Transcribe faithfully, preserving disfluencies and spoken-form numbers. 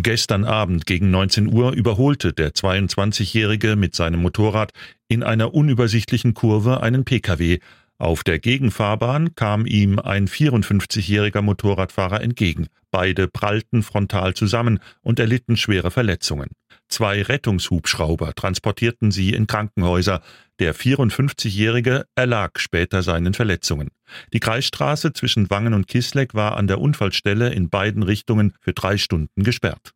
Gestern Abend gegen neunzehn Uhr überholte der zweiundzwanzigjährige mit seinem Motorrad in einer unübersichtlichen Kurve einen Pkw. Auf der Gegenfahrbahn kam ihm ein vierundfünfzigjähriger Motorradfahrer entgegen. Beide prallten frontal zusammen und erlitten schwere Verletzungen. Zwei Rettungshubschrauber transportierten sie in Krankenhäuser. Der vierundfünfzigjährige erlag später seinen Verletzungen. Die Kreisstraße zwischen Wangen und Kisleck war an der Unfallstelle in beiden Richtungen für drei Stunden gesperrt.